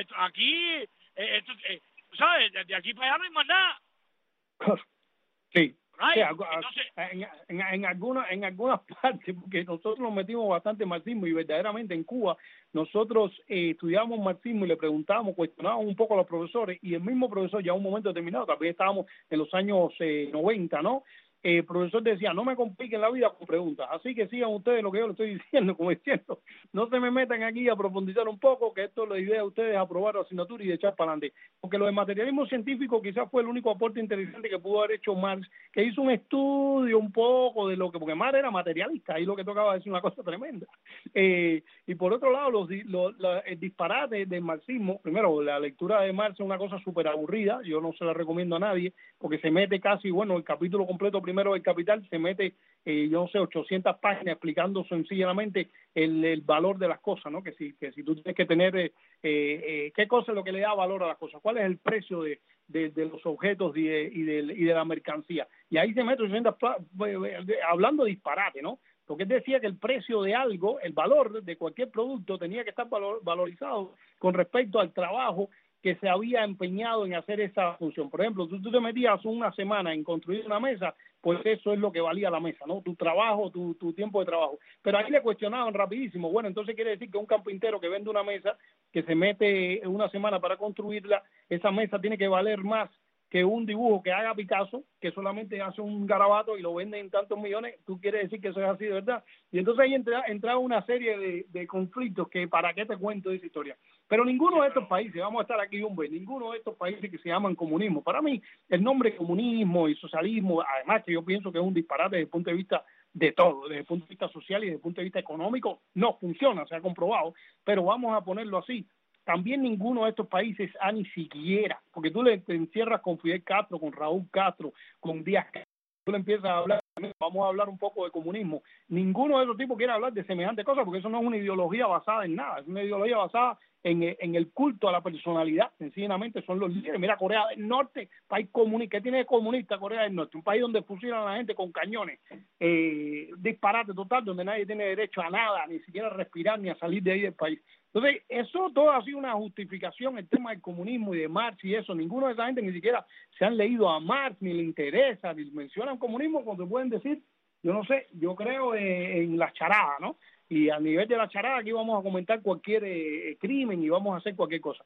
¿sabes? De aquí para allá no hay más nada. Sí. Right. Entonces, en algunas partes, porque nosotros nos metimos bastante en marxismo, y verdaderamente en Cuba nosotros estudiamos marxismo y le preguntábamos, cuestionábamos un poco a los profesores, y el mismo profesor ya a un momento determinado, también estábamos en los años 90, ¿no? El profesor decía, no me compliquen la vida con preguntas, así que sigan ustedes lo que yo les estoy diciendo, como diciendo, no se me metan aquí a profundizar un poco, que esto la idea de ustedes es aprobar la asignatura y de echar para adelante, porque lo de materialismo científico quizás fue el único aporte interesante que pudo haber hecho Marx, que hizo un estudio un poco de lo que, porque Marx era materialista, ahí lo que tocaba es una cosa tremenda, y por otro lado el disparate del marxismo, primero la lectura de Marx es una cosa súper aburrida, yo no se la recomiendo a nadie, porque se mete casi, el capítulo completo primero del Capital se mete, 800 páginas explicando sencillamente el valor de las cosas, ¿no? Que si tú tienes que tener, qué cosa es lo que le da valor a las cosas, cuál es el precio de los objetos y de la mercancía. Y ahí se mete 800 hablando de disparate, ¿no? Porque él decía que el precio de algo, el valor de cualquier producto tenía que estar valorizado con respecto al trabajo que se había empeñado en hacer esa función. Por ejemplo, tú te metías una semana en construir una mesa, pues eso es lo que valía la mesa, ¿no? Tu trabajo, tu tiempo de trabajo. Pero ahí le cuestionaban rapidísimo. Bueno, entonces quiere decir que un carpintero que vende una mesa, que se mete una semana para construirla, esa mesa tiene que valer más que un dibujo que haga Picasso, que solamente hace un garabato y lo vende en tantos millones. Tú quieres decir que eso es así de verdad. Y entonces ahí entra una serie de conflictos que para qué te cuento de esa historia. Pero ninguno de estos países, vamos a estar aquí ninguno de estos países que se llaman comunismo. Para mí, el nombre comunismo y socialismo, además que yo pienso que es un disparate desde el punto de vista de todo, desde el punto de vista social y desde el punto de vista económico, no funciona, se ha comprobado, pero vamos a ponerlo así. También ninguno de estos países ha ni siquiera, porque tú te encierras con Fidel Castro, con Raúl Castro, con Díaz Canel, tú le empiezas a hablar, vamos a hablar un poco de comunismo. Ninguno de esos tipos quiere hablar de semejante cosa, porque eso no es una ideología basada en nada, es una ideología basada en el culto a la personalidad. Sencillamente son los líderes. Mira, Corea del Norte, país comunista. ¿Qué tiene de comunista Corea del Norte? Un país donde fusilan a la gente con cañones. Disparate total, donde nadie tiene derecho a nada, ni siquiera a respirar, ni a salir de ahí del país. Entonces, eso todo ha sido una justificación, el tema del comunismo y de Marx y eso. Ninguno de esa gente ni siquiera se han leído a Marx, ni le interesa, ni mencionan comunismo, cuando pueden decir, yo no sé, yo creo en la charada, ¿no? Y a nivel de la charada aquí vamos a comentar cualquier crimen y vamos a hacer cualquier cosa.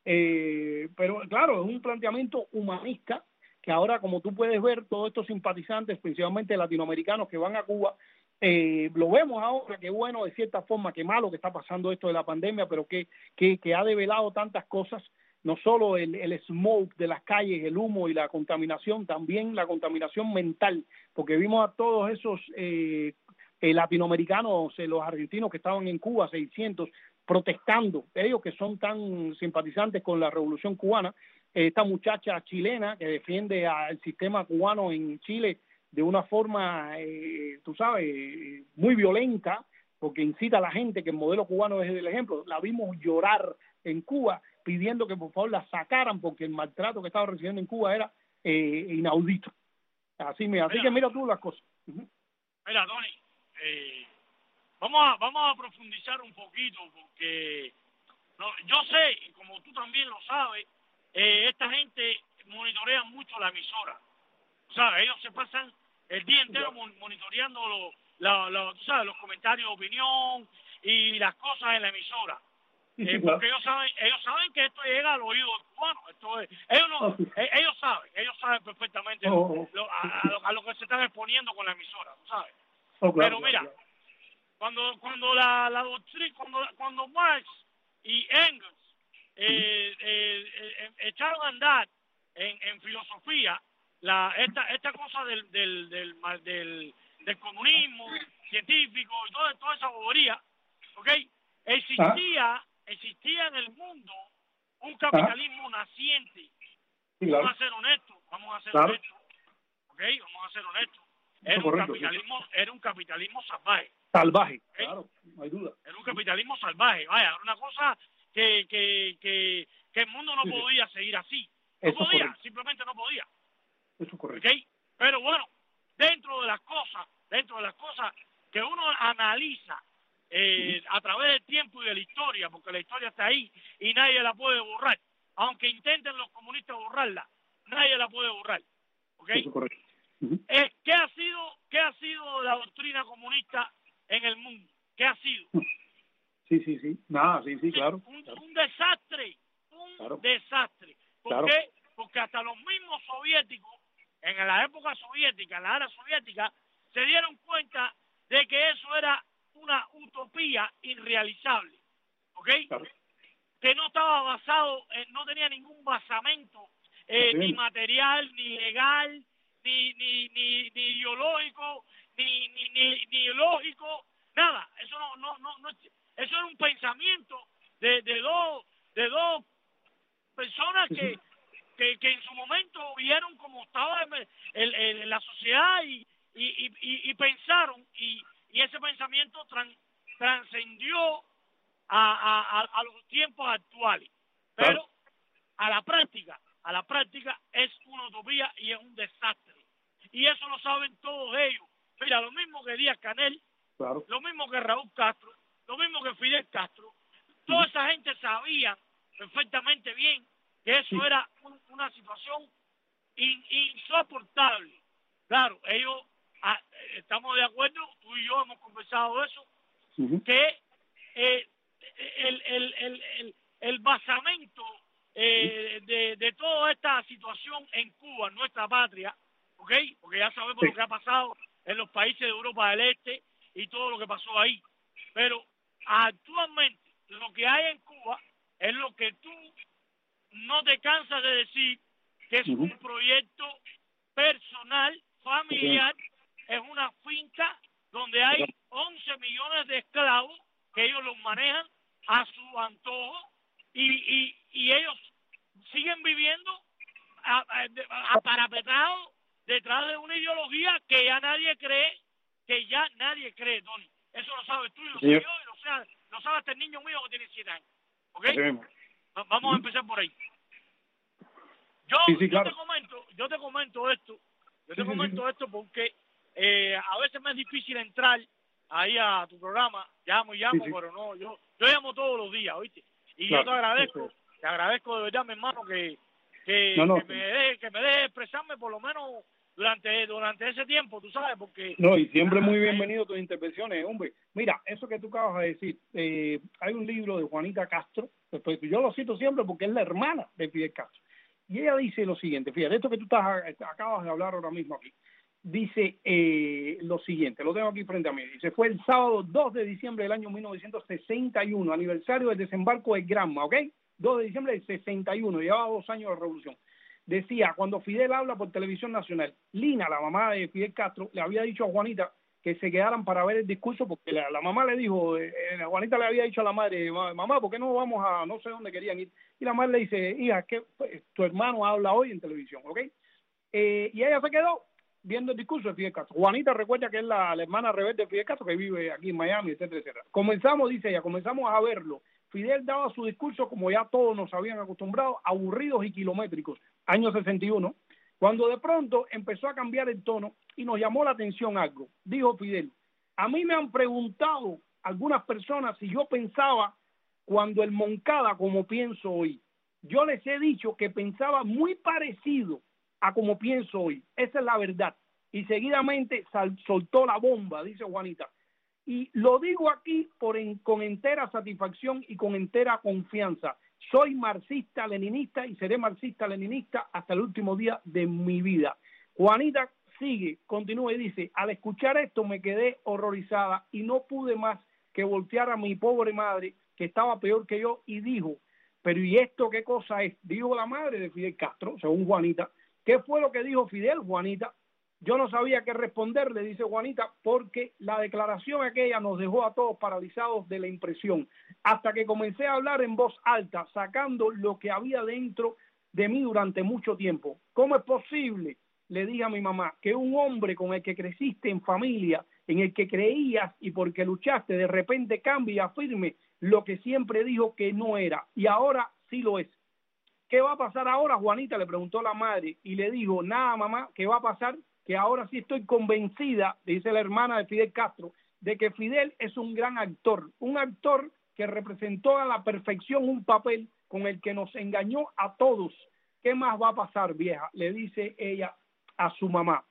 Pero claro, es un planteamiento humanista que ahora, como tú puedes ver, todos estos simpatizantes, principalmente latinoamericanos que van a Cuba, lo vemos ahora, que bueno de cierta forma, que malo que está pasando esto de la pandemia, pero que ha develado tantas cosas, no solo el smoke de las calles, el humo y la contaminación, también la contaminación mental, porque vimos a todos esos latinoamericanos, los argentinos que estaban en Cuba, 600, protestando, ellos que son tan simpatizantes con la revolución cubana, esta muchacha chilena que defiende al sistema cubano en Chile de una forma, tú sabes, muy violenta, porque incita a la gente que el modelo cubano es el ejemplo. La vimos llorar en Cuba pidiendo que por favor la sacaran porque el maltrato que estaba recibiendo en Cuba era inaudito. Así que mira tú las cosas. Mira, Tony, vamos a profundizar un poquito porque yo sé, y como tú también lo sabes, esta gente monitorea mucho la emisora. ¿Sabes? Ellos se pasan el día entero monitoreando tú sabes, los comentarios de opinión y las cosas en la emisora. Porque ellos saben que esto llega al oído del cubano. Ellos saben perfectamente a lo que se están exponiendo con la emisora, ¿tú sabes? Pero mira, cuando la doctrina, cuando Marx y Engels echaron a andar en filosofía esta cosa del comunismo científico y toda esa bobería, ¿ok? Existía en el mundo un capitalismo naciente. Vamos a ser honestos, ¿ok? Vamos a ser honestos. Era un capitalismo salvaje. Salvaje, ¿okay? Claro, no hay duda. Era un capitalismo salvaje, vaya, era una cosa que el mundo no podía seguir así. No podía, simplemente no podía. Eso es correcto. ¿Okay? Pero bueno, dentro de las cosas que uno analiza a través del tiempo y de la historia, porque la historia está ahí y nadie la puede borrar, aunque intenten los comunistas borrarla, nadie la puede borrar. ¿Okay? Eso es correcto. ¿Qué ha sido la doctrina comunista en el mundo? ¿Qué ha sido? Sí. Nada, sí, claro. Un desastre. Desastre. ¿Por qué? Porque hasta los mismos soviéticos, en la época soviética, en la era soviética, se dieron cuenta de que eso era una utopía irrealizable. ¿Ok? Claro. Que no estaba basado, no tenía ningún basamento, ni material, ni legal, ni ideológico, ni lógico, nada. Eso no eso era un pensamiento de dos personas que en su momento vieron cómo estaba la sociedad y pensaron y ese pensamiento trascendió a los tiempos actuales. Pero a la práctica es una utopía y es un desastre. Y eso lo saben todos ellos. Mira, lo mismo que Díaz Canel, lo mismo que Raúl Castro, lo mismo que Fidel Castro. Toda esa gente sabía perfectamente bien que eso era una situación insoportable. Claro, ellos, estamos de acuerdo, tú y yo hemos conversado de eso, que el basamento de toda esta situación en Cuba, en nuestra patria, ¿ok? Porque ya sabemos lo que ha pasado en los países de Europa del Este y todo lo que pasó ahí. Pero actualmente lo que hay en Cuba es lo que tú no te cansas de decir, que es un proyecto personal, familiar, es una finca donde hay 11 millones de esclavos que ellos los manejan a su antojo y ellos siguen viviendo aparapetados detrás de una ideología que ya nadie cree, Tony. Eso lo sabes tú y lo sé yo y lo sabe hasta el niño mío que tiene 7 años. ¿Ok? Vamos a empezar por ahí. Yo te comento esto porque a veces me es difícil entrar ahí a tu programa, llamo, pero no, yo llamo todos los días, ¿oíste? Y yo te agradezco de verdad, mi hermano, que me deje expresarme por lo menos durante ese tiempo, tú sabes, porque... No, y siempre muy bienvenido tus intervenciones, hombre. Mira, eso que tú acabas de decir, hay un libro de Juanita Castro, pues yo lo cito siempre porque es la hermana de Fidel Castro, y ella dice lo siguiente, fíjate, esto que tú acabas de hablar ahora mismo aquí, dice lo siguiente, lo tengo aquí frente a mí, dice, fue el sábado 2 de diciembre del año 1961, aniversario del desembarco de Granma, ¿ok? 2 de diciembre del 61, llevaba 2 años de revolución. Decía, cuando Fidel habla por televisión nacional, Lina, la mamá de Fidel Castro, le había dicho a Juanita que se quedaran para ver el discurso, porque la mamá le dijo, Juanita le había dicho a la madre, mamá, ¿por qué no vamos a no sé dónde querían ir? Y la madre le dice, hija, que tu hermano habla hoy en televisión, ¿ok? Y ella se quedó viendo el discurso de Fidel Castro. Juanita recuerda que es la hermana rebelde de Fidel Castro, que vive aquí en Miami, etcétera, etcétera. Dice ella, comenzamos a verlo. Fidel daba su discurso, como ya todos nos habían acostumbrado, aburridos y kilométricos, año 61, cuando de pronto empezó a cambiar el tono y nos llamó la atención algo. Dijo Fidel, a mí me han preguntado algunas personas si yo pensaba cuando el Moncada como pienso hoy. Yo les he dicho que pensaba muy parecido a como pienso hoy. Esa es la verdad. Y seguidamente soltó la bomba, dice Juanita. Y lo digo aquí con entera satisfacción y con entera confianza. Soy marxista-leninista y seré marxista-leninista hasta el último día de mi vida. Juanita continúa y dice, al escuchar esto me quedé horrorizada y no pude más que voltear a mi pobre madre, que estaba peor que yo, y dijo, pero ¿y esto qué cosa es? Dijo la madre de Fidel Castro, según Juanita. ¿Qué fue lo que dijo Fidel, Juanita? Yo no sabía qué responderle, dice Juanita, porque la declaración aquella nos dejó a todos paralizados de la impresión, hasta que comencé a hablar en voz alta, sacando lo que había dentro de mí durante mucho tiempo. ¿Cómo es posible, le dije a mi mamá, que un hombre con el que creciste en familia, en el que creías y porque luchaste, de repente cambie y afirme lo que siempre dijo que no era, y ahora sí lo es? ¿Qué va a pasar ahora, Juanita?, le preguntó la madre, y le dijo, nada, mamá, ¿qué va a pasar? Que ahora sí estoy convencida, dice la hermana de Fidel Castro, de que Fidel es un gran actor, un actor que representó a la perfección un papel con el que nos engañó a todos. ¿Qué más va a pasar, vieja?, le dice ella a su mamá.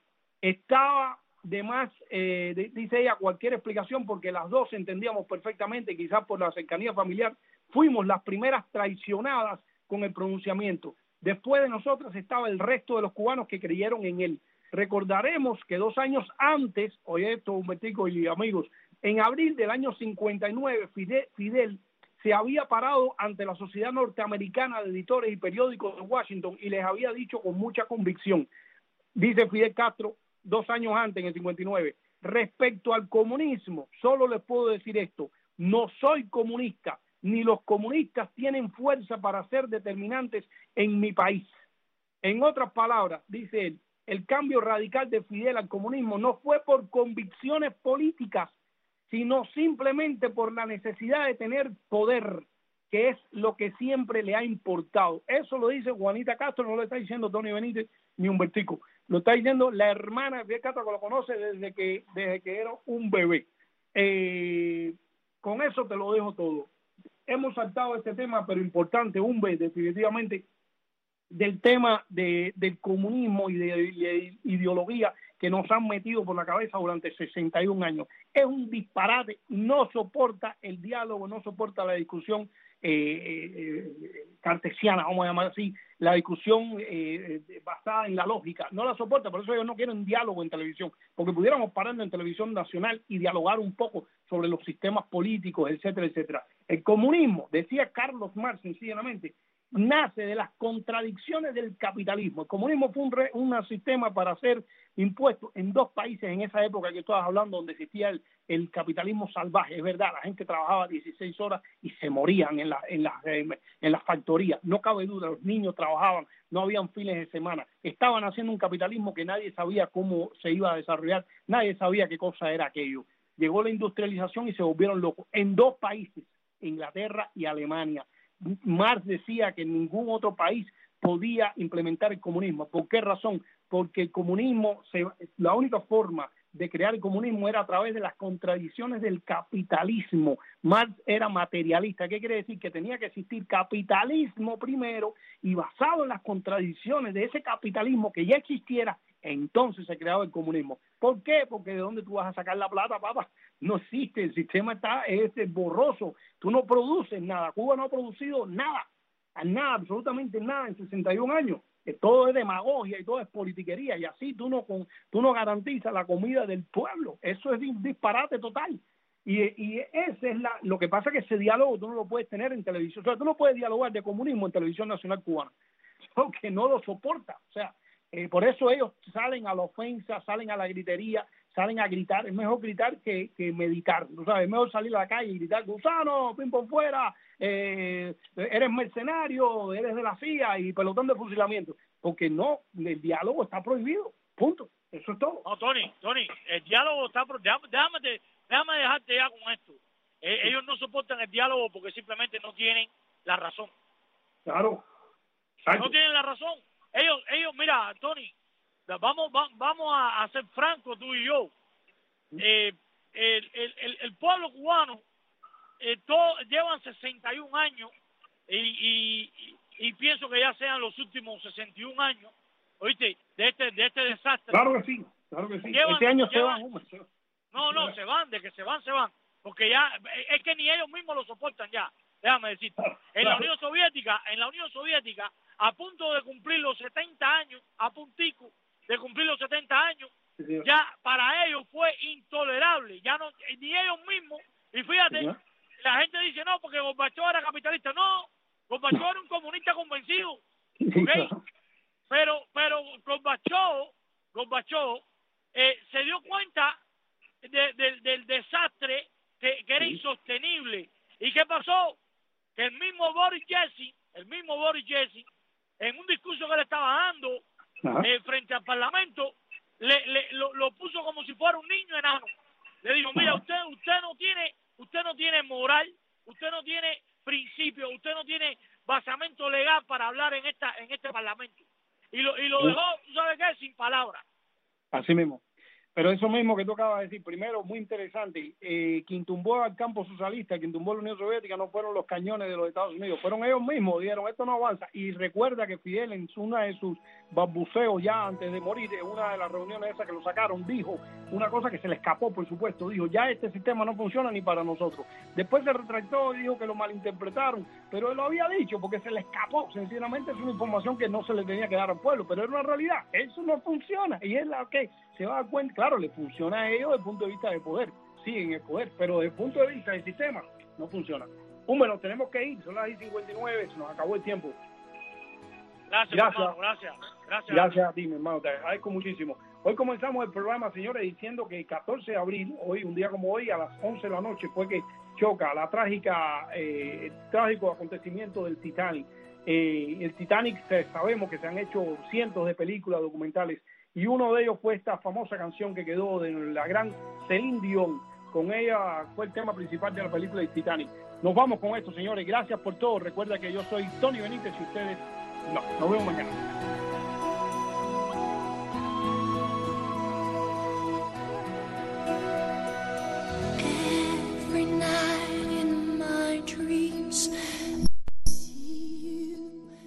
Estaba de más, dice ella, cualquier explicación, porque las dos entendíamos perfectamente, quizás por la cercanía familiar, fuimos las primeras traicionadas con el pronunciamiento. Después de nosotras estaba el resto de los cubanos que creyeron en él. Recordaremos que 2 años antes, oye esto, Humbertico y amigos, en abril del año 59, Fidel se había parado ante la Sociedad Norteamericana de Editores y Periódicos de Washington y les había dicho con mucha convicción, dice Fidel Castro 2 años antes, en el 59, respecto al comunismo, solo les puedo decir esto, no soy comunista, ni los comunistas tienen fuerza para ser determinantes en mi país. En otras palabras, dice él, el cambio radical de Fidel al comunismo no fue por convicciones políticas, sino simplemente por la necesidad de tener poder, que es lo que siempre le ha importado. Eso lo dice Juanita Castro, no lo está diciendo Tony Benítez ni Humbertico, lo está diciendo la hermana de Fidel Castro, que lo conoce desde que era un bebé. Con eso te lo dejo todo. Hemos saltado este tema, pero importante, definitivamente, del tema del comunismo y de ideología que nos han metido por la cabeza durante 61 años. Es un disparate, no soporta el diálogo, no soporta la discusión cartesiana, vamos a llamar así, la discusión basada en la lógica, no la soporta, por eso ellos no quieren diálogo en televisión, porque pudiéramos pararnos en televisión nacional y dialogar un poco sobre los sistemas políticos, etcétera, etcétera. El comunismo, decía Carlos Marx sencillamente, nace de las contradicciones del capitalismo. El comunismo fue un sistema para hacer impuestos en 2 países en esa época que tú estabas hablando, donde existía el capitalismo salvaje. Es verdad, la gente trabajaba 16 horas y se morían en las factorías. No cabe duda, los niños trabajaban, no habían fines de semana. Estaban haciendo un capitalismo que nadie sabía cómo se iba a desarrollar, nadie sabía qué cosa era aquello. Llegó la industrialización y se volvieron locos. En 2 países, Inglaterra y Alemania. Marx decía que ningún otro país podía implementar el comunismo. ¿Por qué razón? Porque el comunismo, la única forma de crear el comunismo era a través de las contradicciones del capitalismo. Marx era materialista. ¿Qué quiere decir? Que tenía que existir capitalismo primero y basado en las contradicciones de ese capitalismo que ya existiera, entonces se creaba el comunismo. ¿Por qué? Porque ¿de dónde tú vas a sacar la plata, papá? No existe, el sistema es borroso, tú no produces nada. Cuba no ha producido nada, absolutamente nada en 61 años. Todo es demagogia y todo es politiquería, y así tú no garantizas la comida del pueblo. Eso es un disparate total. Y ese es lo que pasa, que ese diálogo tú no lo puedes tener en televisión. O sea, tú no puedes dialogar de comunismo en Televisión Nacional Cubana, porque no lo soporta. O sea, por eso ellos salen a la ofensa, salen a la gritería, salen a gritar. Es mejor gritar que meditar, ¿no sabes? Es mejor salir a la calle y gritar: gusano, pim pom fuera, eres mercenario, eres de la CIA y pelotón de fusilamiento. Porque no, el diálogo está prohibido, punto. Eso es todo. No, Tony, el diálogo está prohibido. Déjame dejarte ya con esto. Ellos no soportan el diálogo porque simplemente no tienen la razón. Claro. Exacto. No tienen la razón. Ellos, mira, Tony, vamos a ser francos tú y yo. El pueblo cubano llevan 61 años y pienso que ya sean los últimos 61 años, ¿oíste? De este desastre. Claro que sí. Este año se van. No, se van, de que se van. Porque ya, es que ni ellos mismos lo soportan ya. Déjame decirte. En la Unión Soviética, a punto de cumplir los 70 años, a puntico de cumplir los 70 años, ya para ellos fue intolerable, ya no, ni ellos mismos, y fíjate, la gente dice no, porque Gorbachov era capitalista. No, Gorbachov era un comunista convencido, ¿okay? Pero Gorbachov se dio cuenta del desastre que era insostenible. ¿Y qué pasó? Que el mismo Boris Yeltsin, en un discurso que le estaba dando frente al Parlamento, lo puso como si fuera un niño enano. Le dijo: mira, usted no tiene moral, usted no tiene principio, usted no tiene basamento legal para hablar en este Parlamento. Y lo dejó, ¿tú sabes qué? Sin palabras. Así mismo. Pero eso mismo que tú acabas de decir, primero, muy interesante, quien tumbó al campo socialista, quien tumbó la Unión Soviética, no fueron los cañones de los Estados Unidos, fueron ellos mismos. Dijeron: esto no avanza. Y recuerda que Fidel, en una de sus balbuceos ya antes de morir, en una de las reuniones esas que lo sacaron, dijo una cosa que se le escapó, por supuesto. Dijo: ya este sistema no funciona ni para nosotros. Después se retractó y dijo que lo malinterpretaron, pero él lo había dicho porque se le escapó. Sencillamente es una información que no se le tenía que dar al pueblo, pero era una realidad. Eso no funciona, y es la que se va a dar cuenta. Claro, le funciona a ellos desde el punto de vista del poder, siguen el poder, pero desde el punto de vista del sistema no funciona. Bueno, tenemos que ir, son las 10:59, se nos acabó el tiempo. Gracias. Hermano, gracias a ti, mi hermano, te agradezco muchísimo. Hoy comenzamos el programa, señores, diciendo que el 14 de abril, hoy, un día como hoy, a las 11 de la noche, fue que choca el trágico acontecimiento del Titanic. El Titanic, sabemos que se han hecho cientos de películas documentales, y uno de ellos fue esta famosa canción que quedó de la gran Celine Dion. Con ella fue el tema principal de la película de Titanic. Nos vamos con esto, señores. Gracias por todo. Recuerda que yo soy Tony Benítez y ustedes nos vemos mañana.